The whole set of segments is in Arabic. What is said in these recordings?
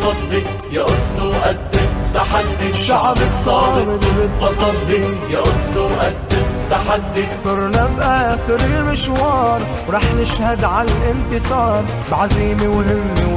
تصدي يا قدس وقد التحدي. شعبك صامد بالتصدي يا قدس وقد التحدي. صرنا بآخر المشوار ورح نشهد على الانتصار بعزيمة وهمة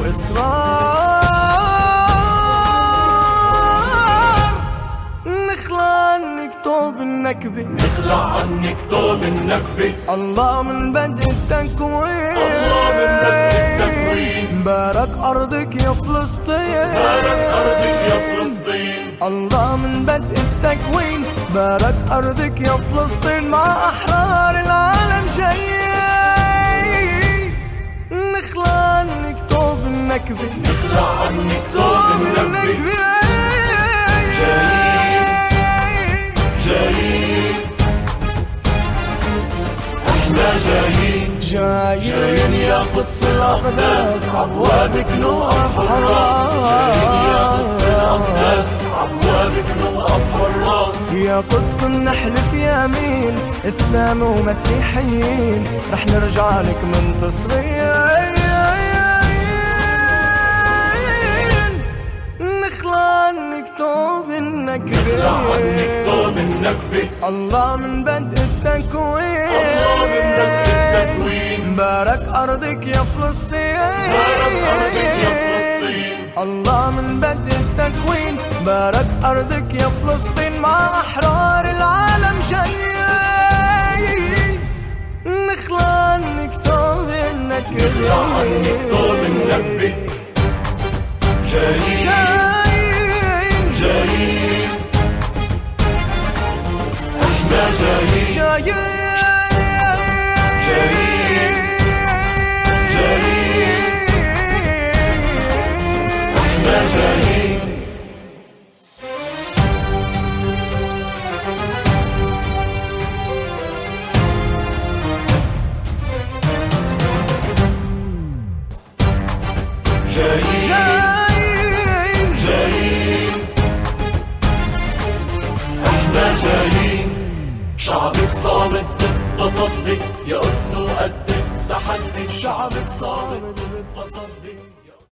وإصرار. نخلع عنك طوب النكبة، نخلع عنك طوب النكبة. الله من بدء التكوين، الله من بدء التكوين. بارك أرضك يا فلسطين، بارك أرضك يا فلسطين. الله من بدء التكوين. بارك أرضك يا فلسطين مع أحرار العالم جايين. نخلع عنك طوب النكبة، نخلع عنك طوب النكبة. جايين جايين احنا جايين جايين يا قدس الأقداس عبوابك نوقف حراس. جايين يا قدس الأقداس عبوابك نوقف حراس. يا قدس نحلف يمين إسلام ومسيحيين رح نرجع لك منتصرين. نخلع عنك طوب النكبة، نخلع عنك طوب النكبة. الله من بدء التكوين، الله من بدء التكوين. بارك أرضك يا فلسطين، بارك أرضك يا فلسطين. الله من بدء التكوين. بارك أرضك يا فلسطين مع أحرار العالم جايين. نخلع عنك طوب النكبة، نخلع عنك طوب النكبة. جايين جايين احنا جايين جايين احنا جايين. جايين جايين احنا جايين. شعبك صامد بالتصدي يا قدس وقد التحدي. شعبك صامد